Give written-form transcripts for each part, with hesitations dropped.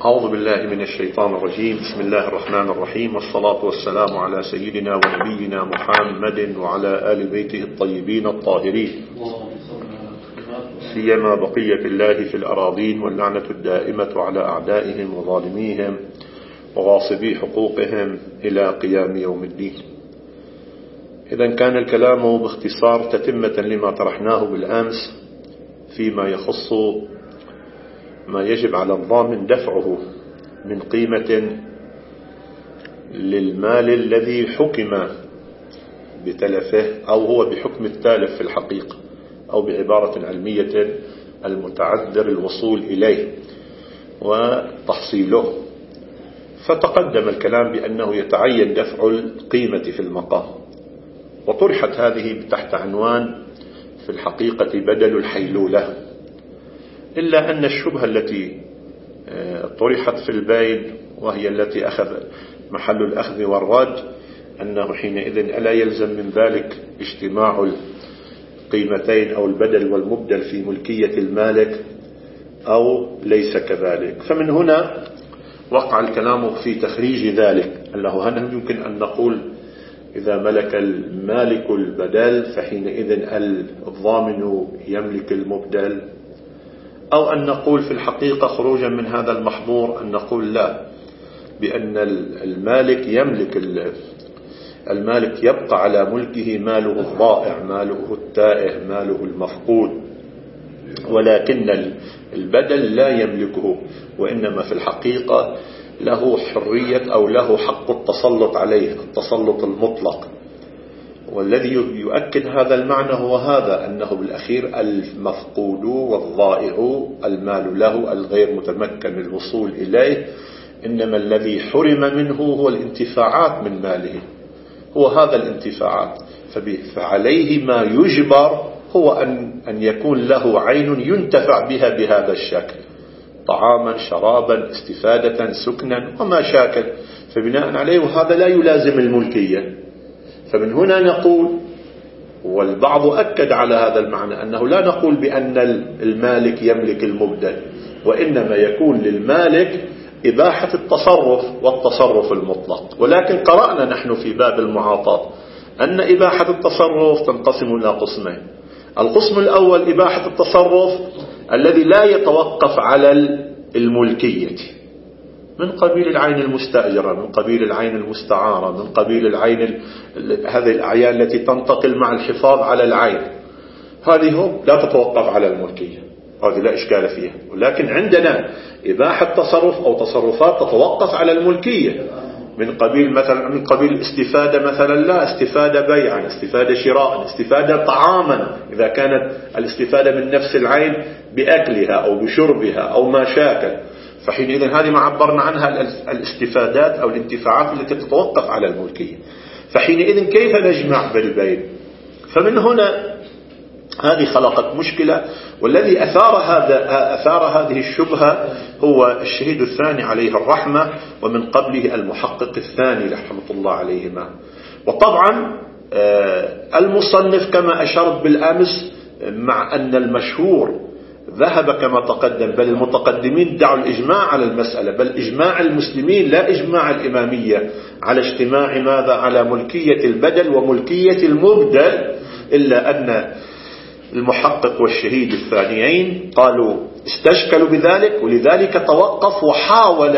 أعوذ بالله من الشيطان الرجيم. بسم الله الرحمن الرحيم، والصلاة والسلام على سيدنا ونبينا محمد وعلى آل بيته الطيبين الطاهرين، سيما بقية الله في الأراضين، واللعنة الدائمة على أعدائهم وظالميهم وغاصبي حقوقهم إلى قيام يوم الدين. إذن كان الكلام باختصار تتمة لما طرحناه بالأمس فيما يخص ما يجب على الضامن دفعه من قيمة للمال الذي حكم بتلفه، أو هو بحكم التالف في الحقيقة، أو بعبارة علمية المتعذر الوصول إليه وتحصيله. فتقدم الكلام بأنه يتعين دفع القيمة في المقام، وطرحت هذه تحت عنوان في الحقيقة بدل الحيلولة، إلا أن الشبهة التي طرحت في البين وهي التي أخذ محل الأخذ والرد أنه حينئذ ألا يلزم من ذلك اجتماع القيمتين أو البدل والمبدل في ملكية المالك أو ليس كذلك. فمن هنا وقع الكلام في تخريج ذلك، أنه هل يمكن أن نقول إذا ملك المالك البدل فحينئذ الضامن يملك المبدل، أو أن نقول في الحقيقة خروجا من هذا المحظور أن نقول لا، بأن المالك يبقى على ملكه ماله الضائع، ماله التائه، ماله المفقود، ولكن البدل لا يملكه، وإنما في الحقيقة له حرية أو له حق التسلط عليه، التسلط المطلق. والذي يؤكد هذا المعنى هو هذا، أنه بالأخير المفقود والضائع المال له الغير متمكن الوصول إليه، إنما الذي حرم منه هو الانتفاعات من ماله، هو هذا الانتفاعات. فعليه ما يجبر هو أن يكون له عين ينتفع بها بهذا الشكل، طعاما، شرابا، استفادة، سكنا وما شاكل. فبناء عليه وهذا لا يلازم الملكية. فمن هنا نقول، والبعض أكد على هذا المعنى، أنه لا نقول بأن المالك يملك المبدل، وإنما يكون للمالك إباحة التصرف والتصرف المطلق. ولكن قرأنا نحن في باب المعاطاة أن إباحة التصرف تنقسم إلى قسمين. القسم الأول إباحة التصرف الذي لا يتوقف على الملكية، من قبيل العين المستأجرة، من قبيل العين المستعارة، من قبيل العين هذه الأعيان التي تنتقل مع الحفاظ على العين، هذه لا تتوقف على الملكية، هذه لا إشكال فيها. ولكن عندنا إباحة تصرف أو تصرفات تتوقف على الملكية، من قبيل مثلا من قبيل استفادة مثلا، لا، استفادة بيعا، استفادة شراء، استفادة طعاما، إذا كانت الاستفادة من نفس العين بأكلها أو بشربها أو ما شاكل، فحينئذ هذه ما عبرنا عنها الاستفادات أو الانتفاعات التي تتوقف على الملكية. فحينئذ كيف نجمع بالبين؟ فمن هنا هذه خلقت مشكلة، والذي أثار هذه الشبهة هو الشهيد الثاني عليه الرحمة، ومن قبله المحقق الثاني رحمة الله عليهما. وطبعا المصنف كما أشرت بالأمس، مع أن المشهور ذهب كما تقدم، بل المتقدمين دعوا الإجماع على المسألة، بل إجماع المسلمين لا إجماع الإمامية على اجتماع ماذا؟ على ملكية البدل وملكية المبدل، إلا أن المحقق والشهيد الثانيين قالوا استشكلوا بذلك، ولذلك توقف وحاول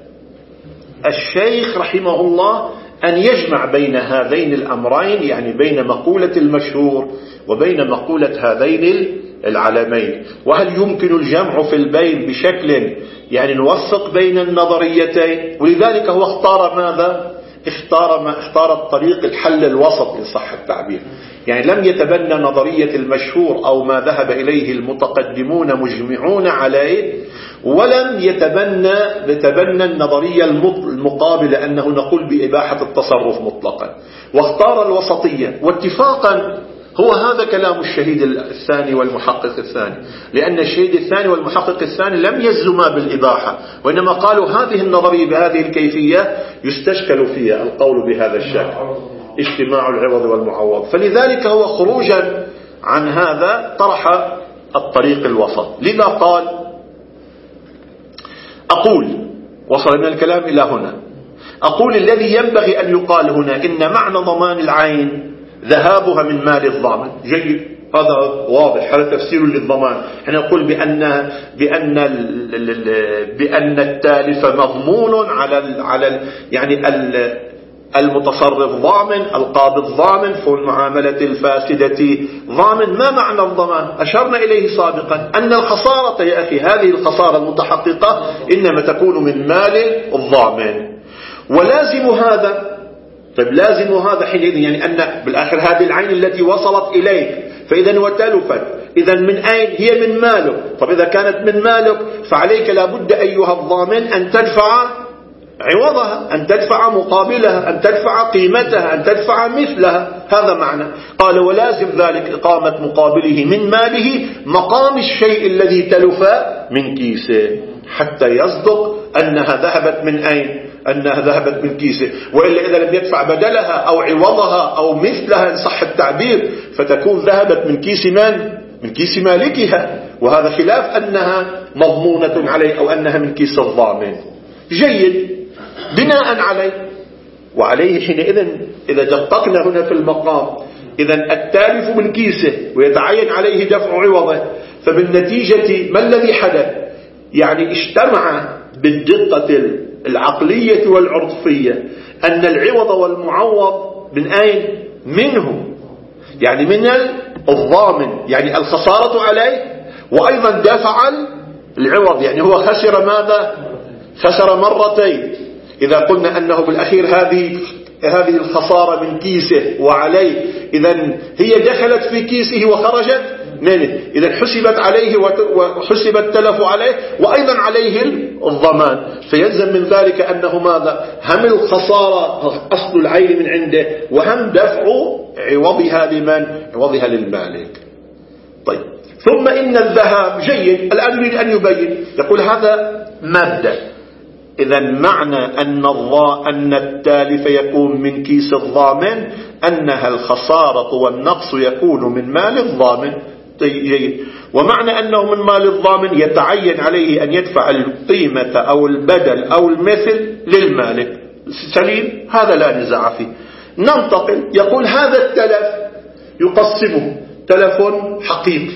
الشيخ رحمه الله أن يجمع بين هذين الأمرين، يعني بين مقولة المشهور وبين مقولة هذين العلمين. وهل يمكن الجمع في البين بشكل يعني نوفق بين النظريتين؟ ولذلك هو اختار ماذا؟ اختار الطريق الحل الوسط إن صح التعبير، يعني لم يتبنى نظرية المشهور أو ما ذهب إليه المتقدمون مجمعون عليه، ولم يتبنى النظرية المقابلة أنه نقول بإباحة التصرف مطلقا، واختار الوسطية. واتفاقا هو هذا كلام الشهيد الثاني والمحقق الثاني، لأن الشهيد الثاني والمحقق الثاني لم يزما بالإباحة، وإنما قالوا هذه النظرية بهذه الكيفية يستشكل فيها القول بهذا الشكل، اجتماع العوض والمعوض. فلذلك هو خروجا عن هذا طرح الطريق الوسط. لذا قال: أقول وصل من الكلام إلى هنا. أقول الذي ينبغي أن يقال هنا إن معنى ضمان العين ذهابها من مال الضامن. جيد، هذا واضح، هذا تفسير للضمان. احنا نقول بأن التالف مضمون على يعني المتصرف ضامن، القابض ضامن، فالمعاملة الفاسدة ضامن. ما معنى الضمان؟ أشرنا إليه سابقا أن الخسارة يا أخي، هذه الخسارة المتحققة إنما تكون من مال الضامن. ولازم هذا، طيب لازم هذا حينئذ يعني أن بالآخر هذه العين التي وصلت إليك فإذا وتلفت، إذا من أين هي؟ من مالك. طب إذا كانت من مالك فعليك لابد أيها الضامن أن تدفع عوضها، أن تدفع مقابلها، أن تدفع قيمتها، أن تدفع مثلها. هذا معنى. قال ولازم ذلك إقامة مقابله من ماله مقام الشيء الذي تلف من كيسه، حتى يصدق أنها ذهبت من أين؟ أنها ذهبت من كيسه. وإلا إذا لم يدفع بدلها أو عوضها أو مثلها إن صح التعبير فتكون ذهبت من كيس من؟ من كيس مالكها، وهذا خلاف أنها مضمونة عليه أو أنها من كيس الضامن. جيد، بناء عليه وعليه حينئذ إذا دققنا هنا في المقام، إذا التالف من كيسه ويتعين عليه دفع عوضه، فبالنتيجة ما الذي حدث؟ يعني اجتمع بالدقة العقلية والعرفية أن العوض والمعوض من أين؟ منه، يعني من الضامن، يعني الخسارة عليه وأيضا دفع العوض، يعني هو خسر ماذا؟ خسر مرتين. إذا قلنا أنه بالأخير هذه الخسارة من كيسه وعليه، إذا هي دخلت في كيسه وخرجت منه، إذا حسبت عليه وحسب التلف عليه وأيضا عليه الضمان، فيلزم من ذلك أنه ماذا؟ هم الخسارة أصل العين من عنده، وهم دفع عوضها لمن؟ عوضها للمالك. طيب، ثم إن الذهاب. جيد، الآن يريد أن يبين، يقول هذا مبدأ. إذا معنى أن التالف يكون من كيس الضامن أنها الخسارة والنقص يكون من مال الضامن. طيب، ومعنى أنه من مال الضامن يتعين عليه أن يدفع القيمة أو البدل أو المثل للمالك. سليم، هذا لا نزاع فيه. ننتقل، يقول هذا التلف يقسمه تلف حقيقي،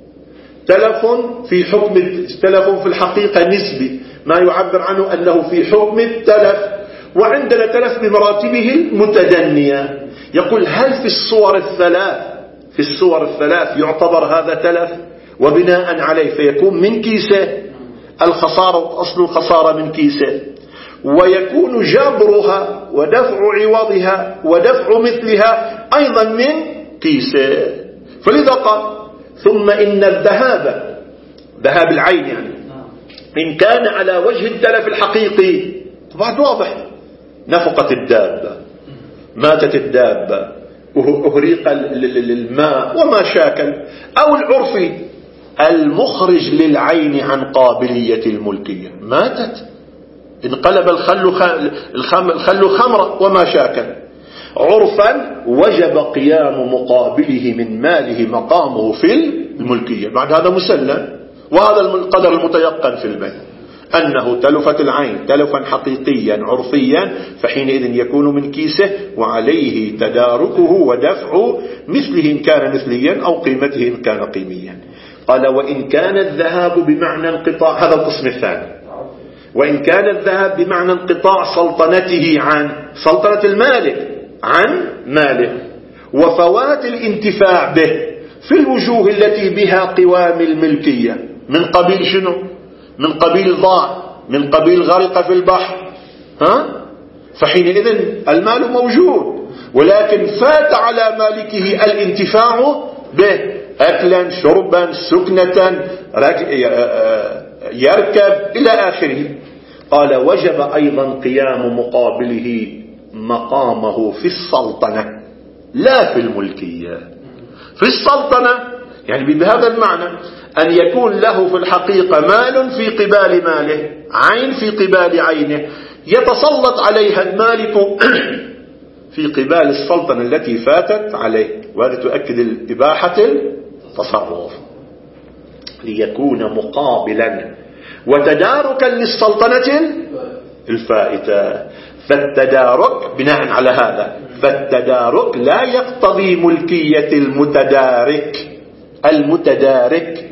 تلف في حكم، تلف في الحقيقة نسبي، ما يعبر عنه أنه في حكم التلف، وعندنا تلف بمراتبه المتدنية. يقول هل في الصور الثلاث يعتبر هذا تلف؟ وبناء عليه فيكون من كيسه الخسارة، أصل الخسارة من كيسه، ويكون جبرها ودفع عوضها ودفع مثلها أيضا من كيسه. فلذا قال ثم إن الذهاب، ذهاب العين يعني، إن كان على وجه التلف الحقيقي، طبعا واضح، نفقت الدابة، ماتت الدابة، أهريق الماء وما شاكل، أو العرفي المخرج للعين عن قابلية الملكية، ماتت، انقلب الخل خمرة وما شاكل، عرفا وجب قيام مقابله من ماله مقامه في الملكية. بعد هذا مسلم، وهذا القدر المتيقن في البيع أنه تلفت العين تلفا حقيقيا عرفيا، فحينئذ يكون من كيسه وعليه تداركه ودفع مثله إن كان مثليا أو قيمته إن كان قيميا. قال وإن كان الذهاب بمعنى انقطاع، هذا القسم الثاني، وإن كان الذهاب بمعنى انقطاع سلطنته عن سلطنة المالك عن ماله وفوات الانتفاع به في الوجوه التي بها قوام الملكية، من قبيل شنو؟ من قبيل ضاع، من قبيل غرق في البحر، فحينئذ المال موجود، ولكن فات على مالكه الانتفاع به، أكلا شربا سكنة يركب إلى آخره. قال وجب أيضا قيام مقابله مقامه في السلطنة لا في الملكية. في السلطنة يعني بهذا المعنى أن يكون له في الحقيقة مال في قبال ماله، عين في قبال عينه، يتسلط عليها المالك في قبال السلطنة التي فاتت عليه، وهذا تؤكد إباحة التصرف، ليكون مقابلا وتداركا للسلطنة الفائتة. فالتدارك بناء على هذا، فالتدارك لا يقتضي ملكية المتدارك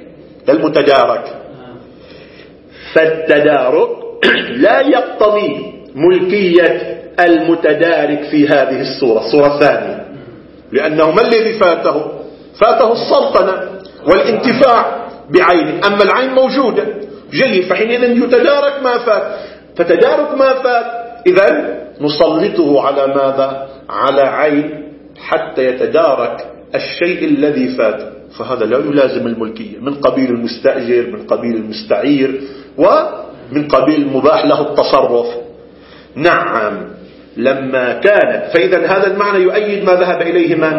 فالتدارك لا يقتضي ملكية المتدارك في هذه الصورة الثانية، لأنه ما الذي فاته السلطنة والانتفاع بعينه، أما العين موجودة جيد، فحينئذ يتدارك ما فات. فتدارك ما فات إذن نسلطه على ماذا؟ على عين حتى يتدارك الشيء الذي فات، فهذا لا يلازم الملكية، من قبيل المستأجر، من قبيل المستعير، ومن قبيل المباح له التصرف. نعم لما كانت، فإذا هذا المعنى يؤيد ما ذهب إليه من؟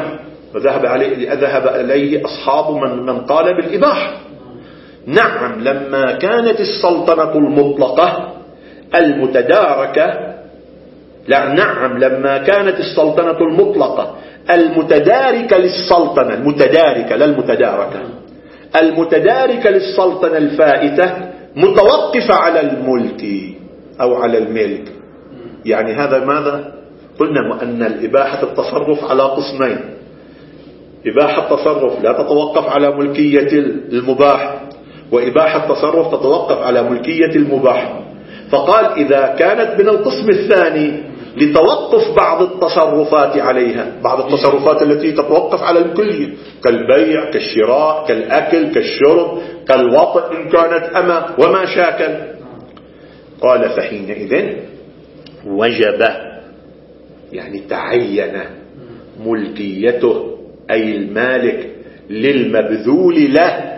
ذهب إليه أصحاب من قال بالإباحة. نعم لما كانت السلطنة المطلقة المتداركة، نعم لما كانت السلطنة المطلقة المتداركة للسلطنة، المتداركة لا المتداركة، المتداركة للسلطنة الفائتة متوقفة على الملك أو على الملك. يعني هذا ماذا؟ قلنا أن الإباحة التصرف على قسمين: إباحة تصرف لا تتوقف على ملكية المباح، وإباحة تصرف تتوقف على ملكية المباح. فقال إذا كانت من القسم الثاني لتوقف بعض التصرفات عليها، بعض التصرفات التي تتوقف على الكلية كالبيع كالشراء كالأكل كالشرب كالوطء إن كانت أما وما شاكل، قال فحينئذ وجب، يعني تعين ملكيته أي المالك للمبذول له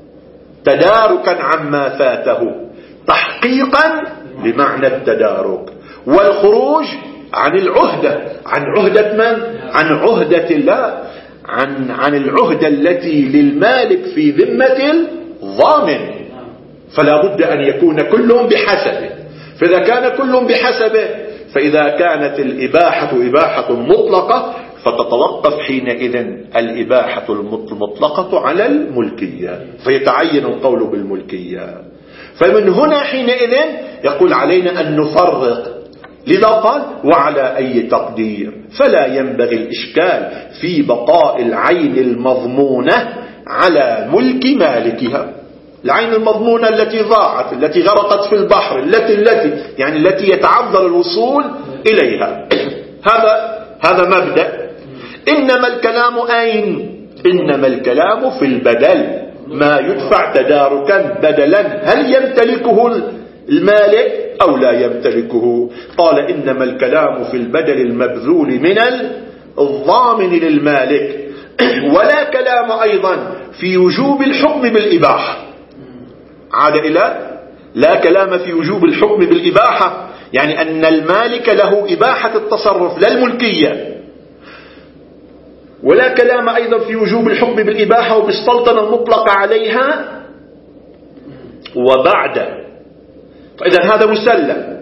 تداركا عما فاته، تحقيقا لمعنى التدارك، والخروج عن العهدة. عن عهدة من؟ عن عهدة الله، عن العهدة التي للمالك في ذمة الضامن. فلا بد أن يكون كلهم بحسبه، فإذا كان كلهم بحسبه، فإذا كانت الإباحة إباحة مطلقة فتتوقف حينئذ الإباحة المطلقة على الملكية، فيتعين القول بالملكية. فمن هنا حينئذ يقول علينا أن نفرق، لذا قال وعلى أي تقدير، فلا ينبغي الإشكال في بقاء العين المضمونة على ملك مالكها. العين المضمونة التي ضاعت، التي غرقت في البحر، التي يتعذر الوصول إليها. هذا مبدأ. إنما الكلام أين؟ إنما الكلام في البدل، ما يدفع تداركا بدلا، هل يمتلكه المالك أو لا يمتلكه؟ قال إنما الكلام في البدل المبذول من الضامن للمالك، ولا كلام أيضا في وجوب الحكم بالإباحة. عاد إلى لا كلام في وجوب الحكم بالإباحة، يعني أن المالك له إباحة التصرف لا الملكية، ولا كلام أيضا في وجوب الحكم بالإباحة وبالسلطنة المطلقة عليها فإذا هذا مسلم.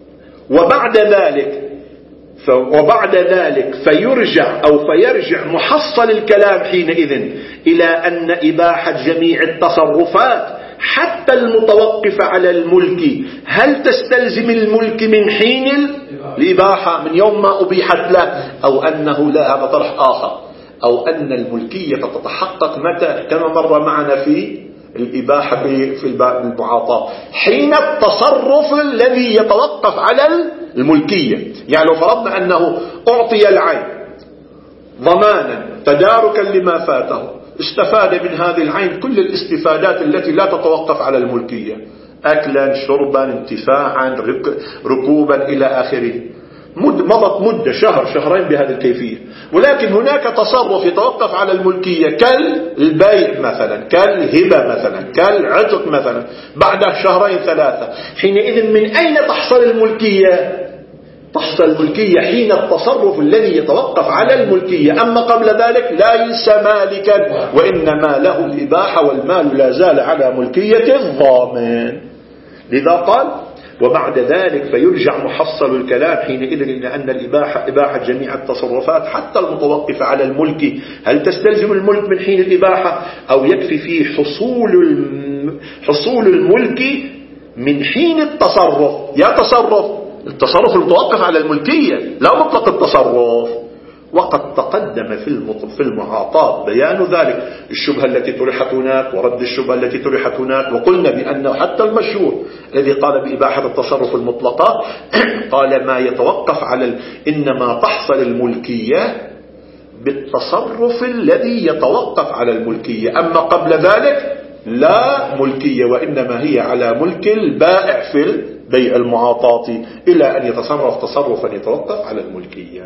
وبعد ذلك فيرجع محصل الكلام حينئذ إلى أن إباحة جميع التصرفات حتى المتوقف على الملك هل تستلزم الملك من حين الإباحة، من يوم ما أبيحت له، أو أنه لا، هذا طرح آخر، أو أن الملكية تتحقق متى؟ كما مر معنا في الإباحة في الباب المعاطاة، حين التصرف الذي يتوقف على الملكية. يعني لو فرضنا أنه أعطي العين ضمانا تداركا لما فاته، استفاد من هذه العين كل الاستفادات التي لا تتوقف على الملكية، أكلا شربا انتفاعا ركوبا إلى آخره، مضت مدة شهر شهرين بهذه الكيفية. ولكن هناك تصرف يتوقف على الملكية كالبيع مثلا، كالهبة مثلا، كالعتق مثلا، بعد شهرين ثلاثة، حينئذ من أين تحصل الملكية؟ تحصل الملكية حين التصرف الذي يتوقف على الملكية، أما قبل ذلك ليس مالكا، وإنما له الإباحة، والمال لا زال على ملكية الضامن. لذا قال وبعد ذلك فيرجع محصل الكلام حينئذ إلى أن الإباحة إباحة جميع التصرفات حتى المتوقفة على الملك هل تستلزم الملك من حين الإباحة، أو يكفي فيه حصول الملك من حين التصرف. يا التصرف المتوقف على الملكية، لا مطلق التصرف. وقد تقدم في المعاطاة بيان ذلك، الشبهة التي طرحت هناك ورد الشبهة التي طرحت هناك. وقلنا بأنه حتى المشهور الذي قال بإباحة التصرف المطلقة قال ما يتوقف على إنما تحصل الملكية بالتصرف الذي يتوقف على الملكية، أما قبل ذلك لا ملكية، وإنما هي على ملك البائع في البيع المعاطاة إلى أن يتصرف تصرفا يتوقف على الملكية.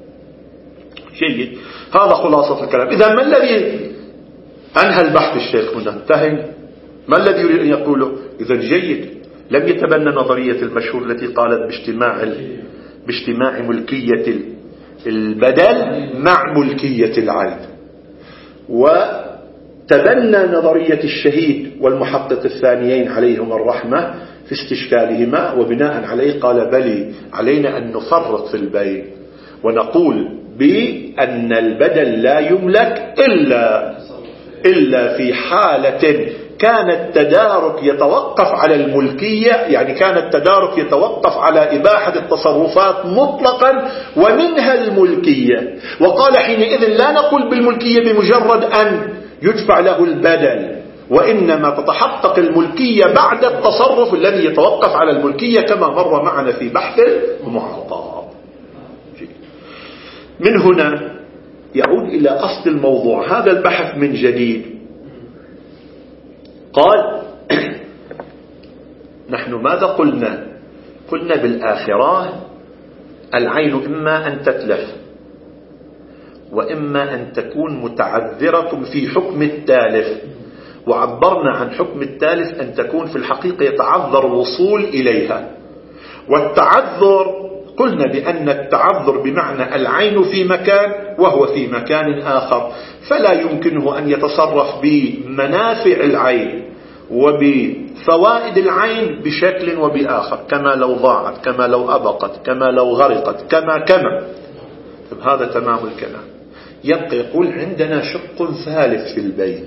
جيد، هذا خلاصة الكلام. إذا ما الذي أنهى البحث الشيخ هنا؟ انتهى. ما الذي يريد أن يقوله؟ إذا جيد، لم يتبنى نظرية المشهور التي قالت باجتماع ملكية البدل مع ملكية العين، وتبنى نظرية الشهيد والمحقق الثانيين عليهم الرحمة في استشكالهما، وبناء عليه قال بلي علينا أن نفرق في البيع ونقول بأن البدل لا يملك إلا في حالة كان التدارك يتوقف على الملكية، يعني كان التدارك يتوقف على إباحة التصرفات مطلقا ومنها الملكية. وقال حينئذ لا نقول بالملكية بمجرد أن يدفع له البدل، وإنما تتحقق الملكية بعد التصرف الذي يتوقف على الملكية كما مر معنا في بحث المعاطاة. من هنا يعود إلى أصل الموضوع هذا البحث من جديد. قال نحن ماذا قلنا؟ قلنا بالآخرة العين إما أن تتلف وإما أن تكون متعذرة في حكم التالف، وعبرنا عن حكم التالف أن تكون في الحقيقة يتعذر الوصول إليها. والتعذر قلنا بأن التعذر بمعنى العين في مكان وهو في مكان آخر، فلا يمكنه أن يتصرف بمنافع العين وبفوائد العين بشكل وبآخر، كما لو ضاعت، كما لو أبقت، كما لو غرقت، كما. هذا تمام الكلام. يبقى يقول عندنا شق ثالث في البين،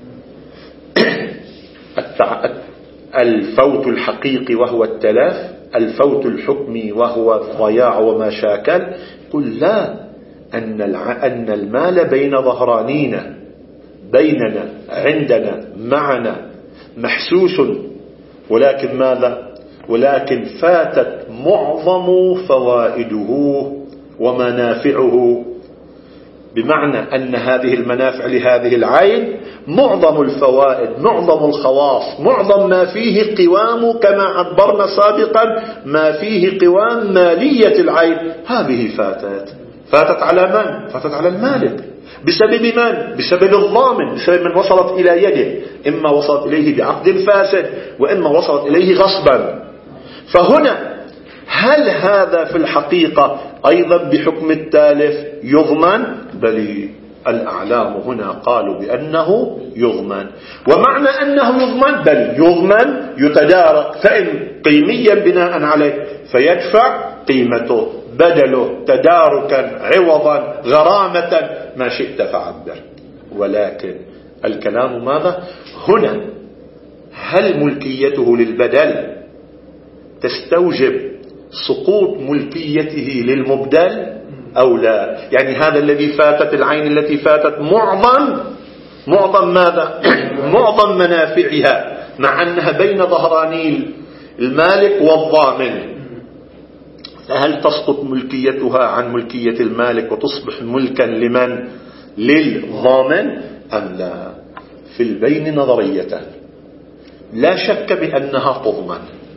الفوت الحقيقي وهو التلاف، الفوت الحكمي وهو الضياع وما شاكل. قل لا، أن المال بين ظهرانينا، بيننا، عندنا، معنا، محسوس، ولكن ماذا؟ ولكن فاتت معظم فوائده ومنافعه، بمعنى أن هذه المنافع لهذه العين معظم الفوائد، معظم الخواص، معظم ما فيه قوام، كما عبرنا سابقا ما فيه قوام مالية العين، هذه فاتت على من؟ فاتت على المالك. بسبب من؟ بسبب الضامن، بسبب من وصلت إلى يده، إما وصلت إليه بعقد فاسد وإما وصلت إليه غصبا. فهنا هل هذا في الحقيقة أيضا بحكم التالف يضمن؟ بل الأعلام هنا قالوا بأنه يضمن. ومعنى أنه يضمن بل يضمن يتدارك، فإن قيميا بناء عليه فيدفع قيمته، بدله، تداركا، عوضا، غرامة، ما شئت فعبر. ولكن الكلام ماذا هنا؟ هل ملكيته للبدل تستوجب سقوط ملكيته للمبدل أو لا؟ يعني هذا الذي فاتت، العين التي فاتت معظم ماذا؟ معظم منافعها، مع أنها بين ظهراني المالك والضامن، فهل تسقط ملكيتها عن ملكية المالك وتصبح ملكا لمن؟ للضامن أم لا؟ في البين نظريتان، لا شك بأنها تضمن.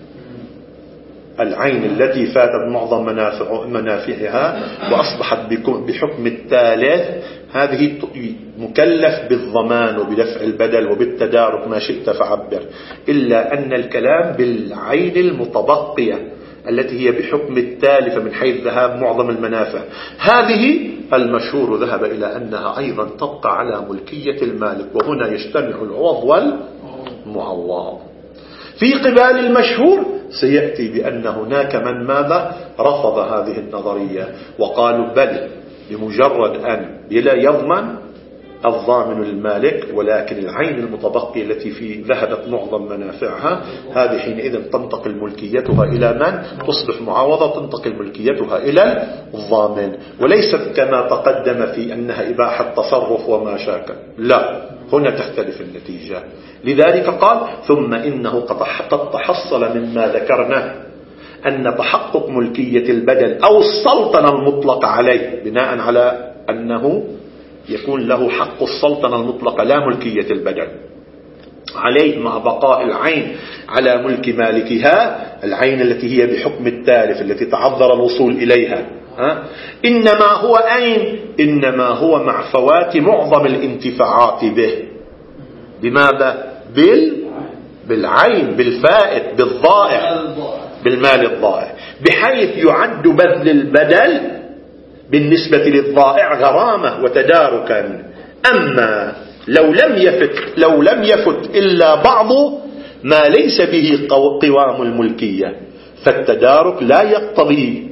العين التي فاتت معظم منافعها وأصبحت بحكم التالف، هذه مكلف بالضمان وبدفع البدل وبالتدارك، ما شئت فعبر، إلا أن الكلام بالعين المتبقية التي هي بحكم التالف من حيث ذهاب معظم المنافع، هذه المشهور ذهب إلى أنها أيضا تبقى على ملكية المالك، وهنا يجتمع العوض والمعوض. في قبال المشهور سيأتي بأن هناك من ماذا؟ رفض هذه النظرية وقالوا بل بمجرد أن بلا يضمن الضامن المالك، ولكن العين المتبقية التي في ذهبت معظم منافعها هذه حينئذ تنتقل ملكيتها إلى من؟ تصبح معاوضة، تنتقل ملكيتها إلى الضامن، وليست كما تقدم في أنها إباحة تصرف وما شاكل. لا، هنا تختلف النتيجة. لذلك قال ثم إنه قد تحصل مما ذكرنا أن تحقق ملكية البدل أو السلطنة المطلقة عليه، بناء على أنه يكون له حق السلطنة المطلقة لا ملكية البدل عليه، مع بقاء العين على ملك مالكها، العين التي هي بحكم التالف التي تعذر الوصول إليها. إنما هو أين؟ إنما هو مع فوات معظم الانتفاعات به. بماذا؟ بالعين، بالفائت، بالضائع، بالمال الضائع، بحيث يعد بذل البدل بالنسبة للضائع غرامة وتداركا. أما لو لم يفت إلا بعض ما ليس به قوام الملكية، فالتدارك لا يقتضي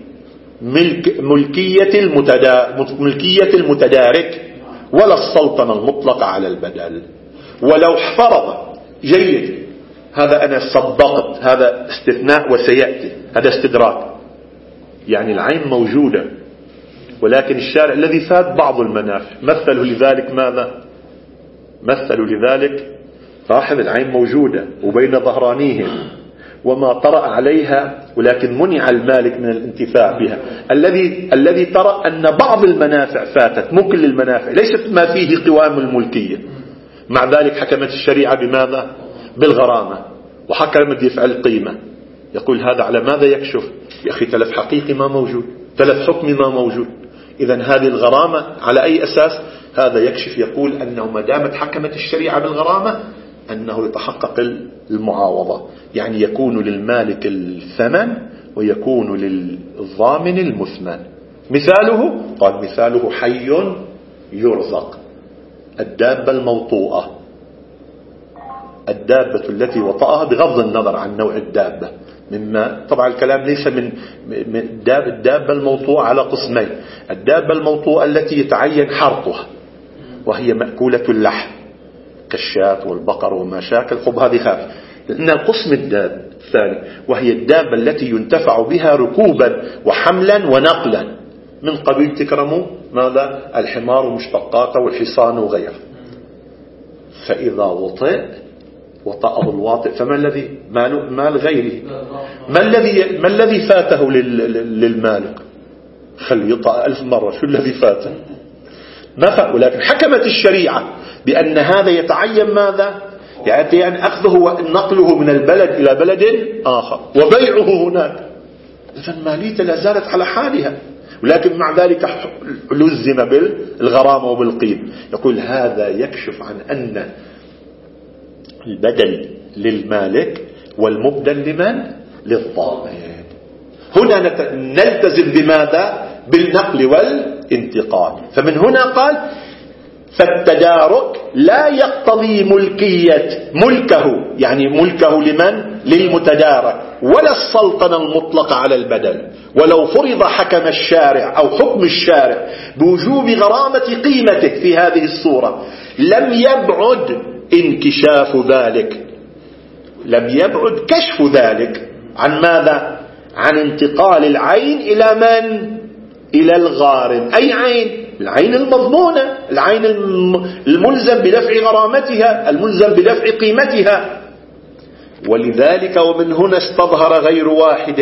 ملكية المتدارك ولا السلطنة المطلقة على البدل. ولو فرض جيد، هذا أنا صدقت، هذا استثناء وسيأتي، هذا استدراك، يعني العين موجودة ولكن الشارع الذي فات بعض المنافع. مثلوا لذلك ماذا؟ مثلوا لذلك صاحب العين موجودة وبين ظهرانيهم وما طرأ عليها، ولكن منع المالك من الانتفاع بها. الذي ترى أن بعض المنافع فاتت، مو كل المنافع، ليست ما فيه قوام الملكية. مع ذلك حكمت الشريعة بماذا؟ بالغرامة، وحكمت دفع القيمة. يقول هذا على ماذا يكشف؟ يا أخي تلف حقيقي ما موجود، تلف حكمي ما موجود، إذن هذه الغرامة على أي أساس؟ هذا يكشف، يقول أنه ما دامت حكمت الشريعة بالغرامة أنه يتحقق المعاوضة، يعني يكون للمالك الثمن ويكون للضامن المثمن. مثاله قال مثاله حي يرزق، الدابة الموطوءة، الدابة التي وطأها بغض النظر عن نوع الدابة، مما طبعا الكلام ليس من الدابة الموطوءة على قسمين: الدابة الموطوءة التي يتعين حرقها وهي مأكولة اللحم كالشاة والبقر وما شاكل، خب هذه خاف. لأن القسم الداب الثاني وهي الدابة التي ينتفع بها ركوبا وحملا ونقلا، من قبيل تكرموا ماذا؟ الحمار ومشتقاته والحصان وغيره. فإذا وطأه الواطئ فما الذي مال غيره؟ ما الذي فاته للمالك؟ خلي يطأ 1000 مرة، شو الذي فاته؟ ما فات. ولكن حكمت الشريعة بأن هذا يتعين ماذا؟ يعني أخذه ونقله من البلد إلى بلد آخر وبيعه هناك. إذن ماليته لا زالت على حالها، ولكن مع ذلك لزم بالغرامة وبالقيم. يقول هذا يكشف عن أن البدل للمالك والمبدل لمن؟ للضامن. هنا نلتزم بماذا؟ بالنقل والانتقال. فمن هنا قال فالتدارك لا يقتضي ملكه، يعني ملكه لمن؟ للمتدارك، ولا السلطنة المطلقة على البدل. ولو فرض حكم الشارع أو حكم الشارع بوجوب غرامة قيمته في هذه الصورة، لم يبعد انكشاف ذلك، لم يبعد كشف ذلك عن ماذا؟ عن انتقال العين إلى من؟ إلى الغارم. أي عين؟ العين المضمونة، العين الملزم بدفع غرامتها، الملزم بدفع قيمتها. ولذلك ومن هنا استظهر غير واحد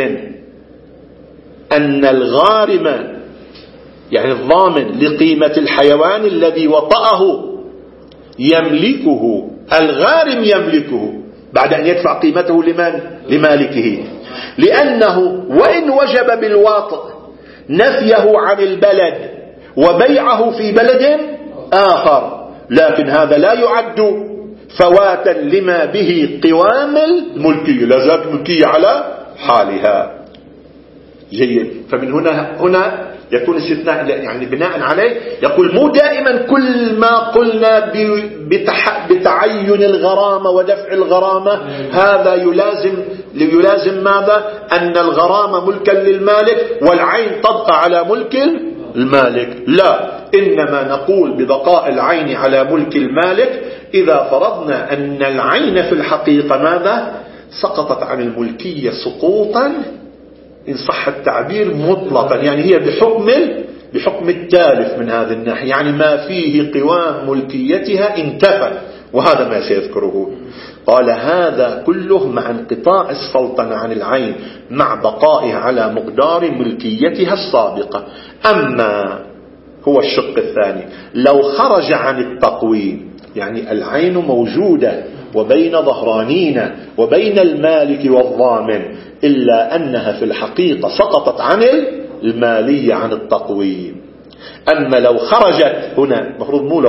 أن الغارم يعني الضامن لقيمة الحيوان الذي وطأه يملكه، الغارم يملكه بعد أن يدفع قيمته لمن؟ لمالكه. لأنه وإن وجب بالواطئ نفيه عن البلد وبيعه في بلد آخر، لكن هذا لا يعد فواتا لما به قوام الملكية، لا زالت الملكية على حالها. جيد. فمن هنا يكون استثناء، يعني بناء عليه يقول مو دائما كل ما قلنا بتعين الغرامة ودفع الغرامة هذا يلازم ماذا؟ أن الغرامة ملكا للمالك والعين تبقى على ملك المالك. لا، إنما نقول ببقاء العين على ملك المالك إذا فرضنا أن العين في الحقيقة ماذا؟ سقطت عن الملكية سقوطا إن صح التعبير مطلقا، يعني هي بحكم التالف من هذه الناحية، يعني ما فيه قوام ملكيتها انتفى، وهذا ما سيذكره. قال هذا كله مع انقطاع السلطنة عن العين مع بقائها على مقدار ملكيتها السابقة. أما هو الشق الثاني، لو خرج عن التقويم، يعني العين موجودة وبين ظهرانين وبين المالك والضامن، إلا أنها في الحقيقة سقطت عن المالية عن التقويم. أما لو خرجت هنا، مفروض مو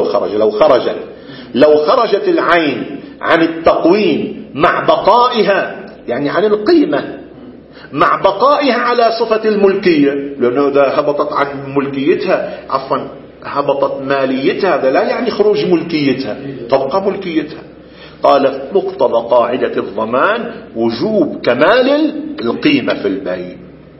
لو خرجت العين عن التقويم مع بقائها، يعني عن القيمة، مع بقائها على صفة الملكية، لأنه إذا هبطت عن ملكيتها هبطت ماليتها، هذا لا يعني خروج ملكيتها، تبقى ملكيتها. قال مقتضى قاعدة الضمان وجوب كمال القيمة في البيع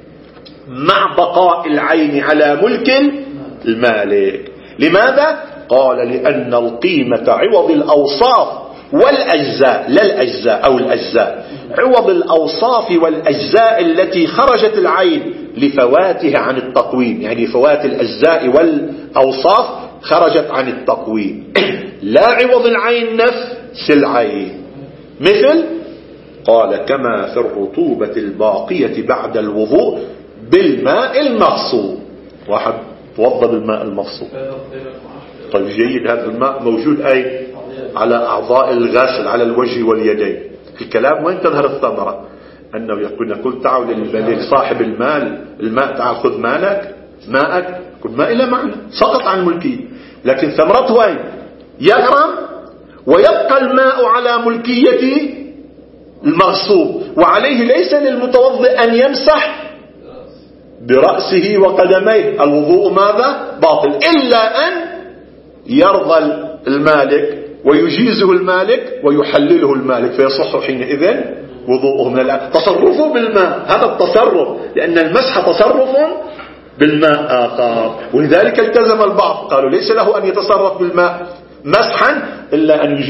مع بقاء العين على ملك المالك. لماذا؟ قال لأن القيمة عوض الأوصاف والأجزاء، لا الأجزاء أو الأجزاء، عوض الأوصاف والأجزاء التي خرجت العين لفواتها عن التقويم، يعني فوات الأجزاء والأوصاف خرجت عن التقويم، لا عوض العين نفس العين. مثل قال كما في الرطوبة الباقية بعد الوضوء بالماء المغصوب. واحد توضى بالماء المغصوب، طيب جيد، هذا الماء موجود أي على أعضاء الغسل، على الوجه واليدين. الكلام وين تظهر الثمرة؟ أنه يقول تعال لصاحب الماء تعال خذ ماءك كل ما إلى معنى، سقط عن ملكيه، لكن ثمرته وين؟ يغرم ويبقى الماء على ملكية المغصوب، وعليه ليس للمتوضئ أن يمسح برأسه وقدميه، الوضوء ماذا؟ باطل، إلا أن يرضى المالك ويجيزه المالك ويحلله المالك، فيصح حينئذ وضوءه من الآن. تصرفه بالماء، هذا التصرف، لأن المسح تصرف بالماء آخر، ولذلك التزم البعض قالوا ليس له أن يتصرف بالماء مسحا إلا أن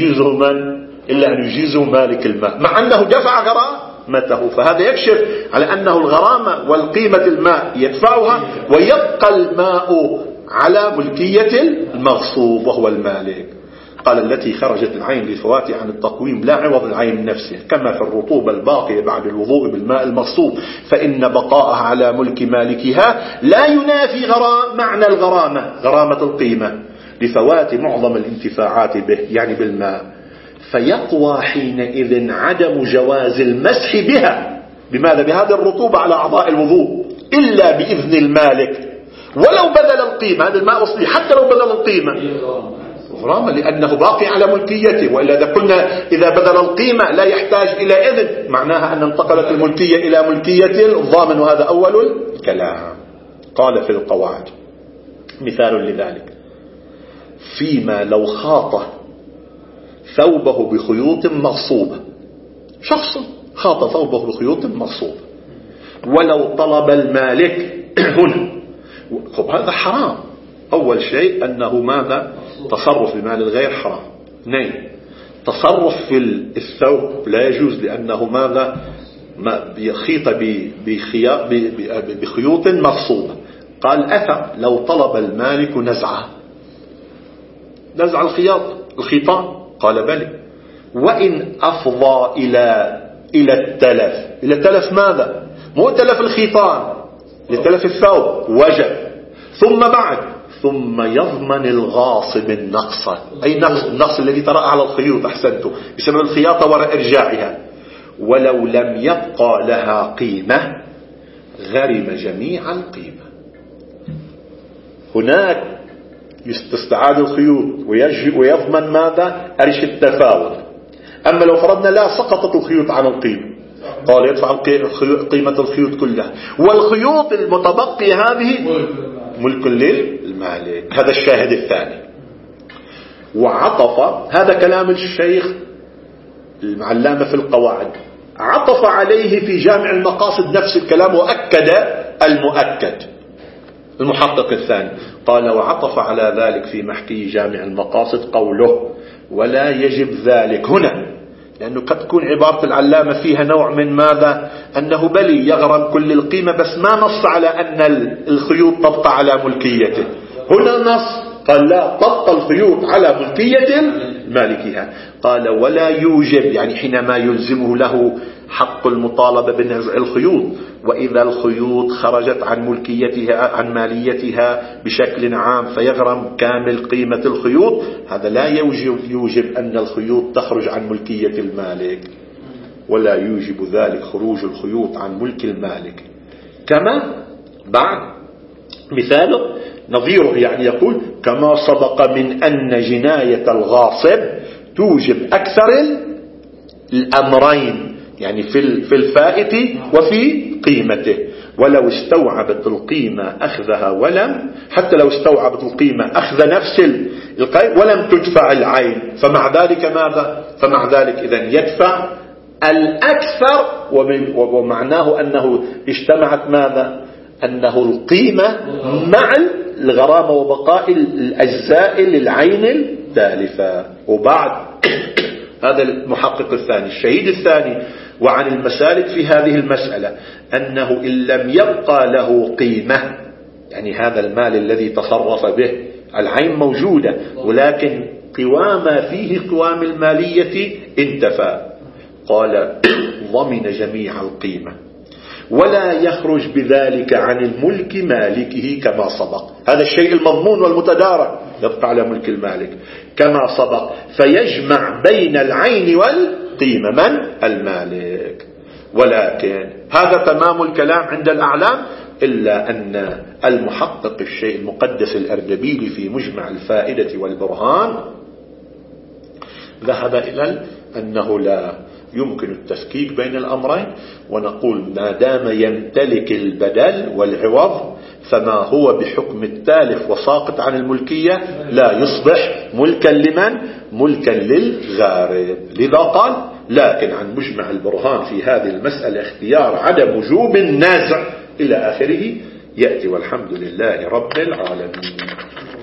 يجيزه مالك الماء، مع أنه دفع غرامته. فهذا يكشف على أنه الغرامة والقيمة الماء يدفعها، ويبقى الماء على ملكية المغصوب وهو المالك. قال التي خرجت العين لفواتها عن التقويم لا عوض العين نفسه، كما في الرطوبة الباقية بعد الوضوء بالماء المغصوب، فإن بقاءها على ملك مالكها لا ينافي معنى غرامة القيمة لفوات معظم الانتفاعات به، يعني بالماء، فيقوى حينئذ عدم جواز المسح بها. بماذا؟ بهذه الرطوبة على أعضاء الوضوء، إلا بإذن المالك ولو بدل القيمة. هذا الماء أصلي حتى لو بدل القيمة غرامة، لأنه باقي على ملكيته. وإلا إذا قلنا إذا بدل القيمة لا يحتاج إلى إذن، معناها أن انتقلت الملكية إلى ملكية الضامن، وهذا أول الكلام. قال في القواعد مثال لذلك: فيما لو خاط ثوبه بخيوط مغصوبة، شخص خاط ثوبه بخيوط مغصوبة، ولو طلب المالك هنا، هذا حرام. أول شيء أنه ماذا؟ تصرف بمال الغير حرام. اثنين، تصرف في الثوب لا يجوز، لأنه ماذا؟ يخيط بخيوط مغصوبة. قال أثر لو طلب المالك نزع الخيطان، قال بلى. وإن أفضى إلى التلف ماذا؟ مو تلف الخيطان، لتلف الثوب وجب. ثم يضمن الغاصب النقص، أي النقص الذي طرأ على الخيوط، أحسنته، بسبب الخياطة وراء إرجاعها، ولو لم يبقى لها قيمة غرم جميع القيمة. هناك يستعاد الخيوط ويضمن ماذا؟ أرش التفاوت. أما لو فرضنا لا، سقطت الخيوط عن القيمة، قال يدفع قيمة الخيوط كلها، والخيوط المتبقية هذه ملك للمالك. هذا الشاهد الثاني. وعطف، هذا كلام الشيخ العلامة في القواعد، عطف عليه في جامع المقاصد نفس الكلام وأكد المؤكد. المحقق الثاني قال: وعطف على ذلك في محكي جامع المقاصد قوله: ولا يجب ذلك هنا، لأنه قد تكون عبارة العلامة فيها نوع من ماذا؟ أنه بلي يغرم كل القيمة، بس ما نص على أن الخيوط تبقى على ملكيته. هنا نص قال: لا، تبقى الخيوط على ملكية مالكها. قال: ولا يوجب، يعني حينما يلزمه له حق المطالبة بنزع الخيوط، وإذا الخيوط خرجت عن ملكيتها عن ماليتها بشكل عام فيغرم كامل قيمة الخيوط، هذا لا يوجب أن الخيوط تخرج عن ملكية المالك، ولا يوجب ذلك خروج الخيوط عن ملك المالك. كما بعد مثاله نظيره، يعني يقول: كما سبق من أن جناية الغاصب توجب أكثر الأمرين، يعني في الفائت وفي قيمته، ولو استوعبت القيمة أخذها ولم، حتى لو استوعبت القيمة أخذ نفس القيمة ولم تدفع العين، فمع ذلك ماذا؟ فمع ذلك إذن يدفع الأكثر، ومعناه أنه اجتمعت ماذا؟ أنه القيمة مع الغرامة وبقاء الأجزاء للعين التالفة. وبعد هذا المحقق الثاني الشهيد الثاني وعن المسالك في هذه المسألة أنه إن لم يبقى له قيمة، يعني هذا المال الذي تصرف به العين موجودة، ولكن قوام فيه قوام المالية انتفى، قال: ضمن جميع القيمة ولا يخرج بذلك عن الملك مالكه كما سبق. هذا الشيء المضمون والمتدارك يبقى على ملك المالك كما سبق، فيجمع بين العين والقيمة من؟ المالك. ولكن هذا تمام الكلام عند الأعلام، إلا أن المحقق الشيء المقدس الأردبيلي في مجمع الفائدة والبرهان ذهب إلى أنه لا يمكن التفكيك بين الأمرين، ونقول ما دام يمتلك البدل والعوض فما هو بحكم التالف وساقط عن الملكية لا يصبح ملكا لمن؟ ملكا للغارب. لذا قال: لكن عن مجمع البرهان في هذه المسألة اختيار عدم وجوب النازع إلى آخره يأتي، والحمد لله رب العالمين.